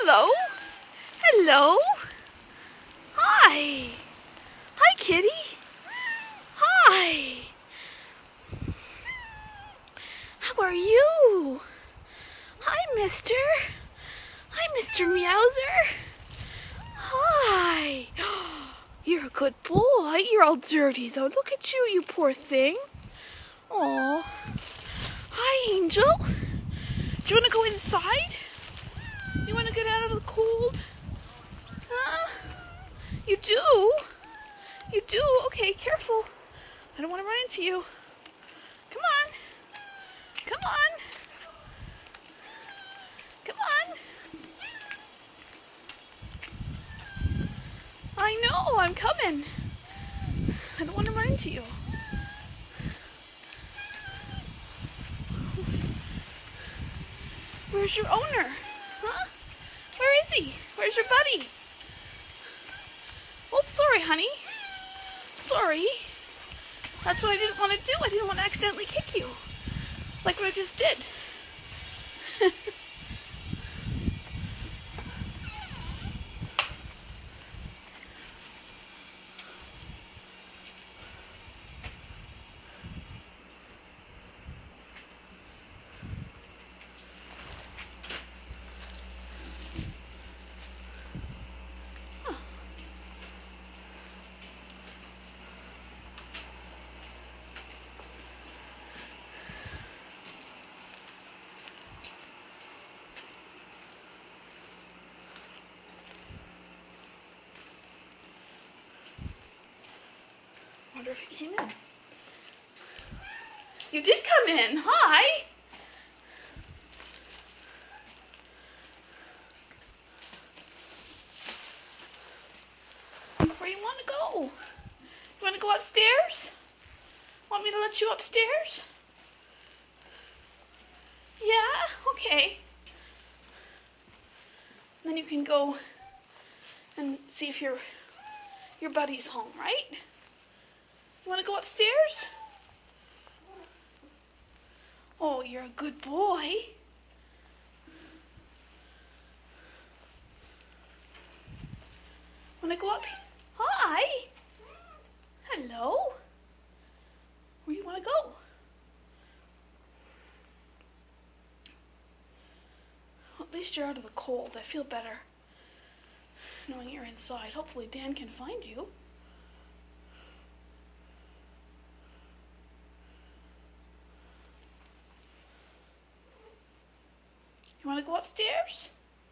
Hello. Hello. Hi. Hi, kitty. Hi. How are you? Hi, mister. Hi, Mr. Meowser. Hi. You're a good boy. You're all dirty, though. Look at you, you poor thing. Aw. Hi, Angel. Do you want to go inside? You want to get out of the cold? Huh? You do? You do? Okay, careful. I don't want to run into you. Come on. Come on. Come on. I know, I'm coming. I don't want to run into you. Where's your owner? Huh? Where is he? Where's your buddy? Oops, sorry, honey. Sorry. That's what I didn't want to do. I didn't want to accidentally kick you. Like what I just did. Wonder if he came in. You did come in. Hi. Where do you want to go? You want to go upstairs? Want me to let you upstairs? Yeah? Okay. Then you can go and see if your buddy's home, right? You want to go upstairs? Oh, you're a good boy. Want to go up? Hi. Hello. Where do you want to go? Well, at least you're out of the cold. I feel better knowing you're inside. Hopefully Dan can find you. You want to go upstairs?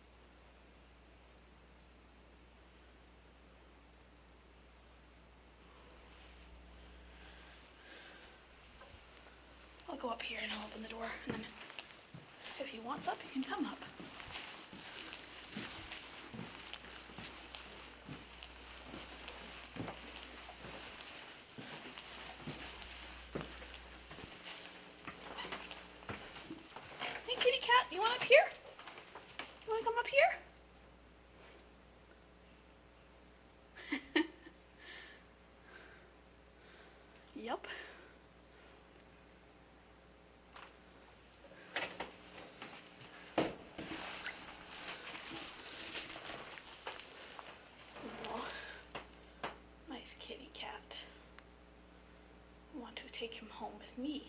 I'll go up here and I'll open the door, and then if he wants up, he can come up. Hey, kitty cat, you want up here? You want to come up here? Yup. Oh, nice kitty cat. I want to take him home with me.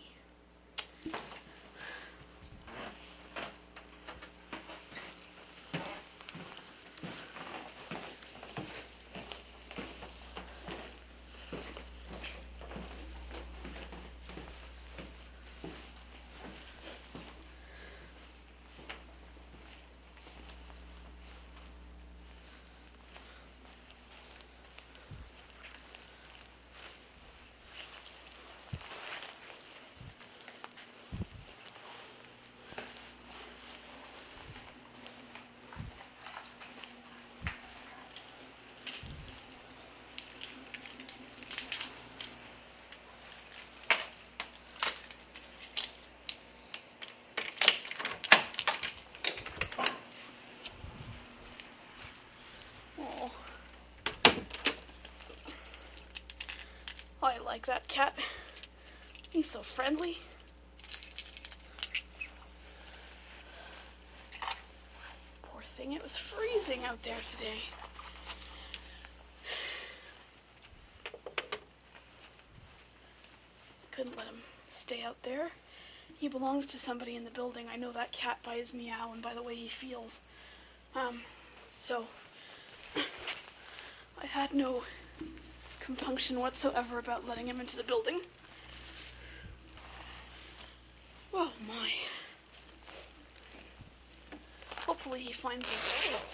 I like that cat. He's so friendly. Poor thing. It was freezing out there today. Couldn't let him stay out there. He belongs to somebody in the building. I know that cat by his meow and by the way he feels. So I had no compunction whatsoever about letting him into the building. Oh my. Hopefully he finds his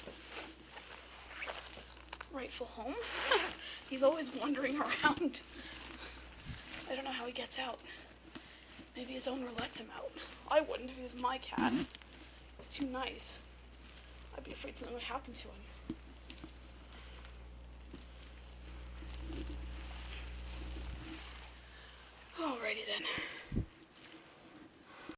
rightful home. He's always wandering around. I don't know how he gets out. Maybe his owner lets him out. I wouldn't if he was my cat. It's too nice. I'd be afraid something would happen to him. Alrighty then.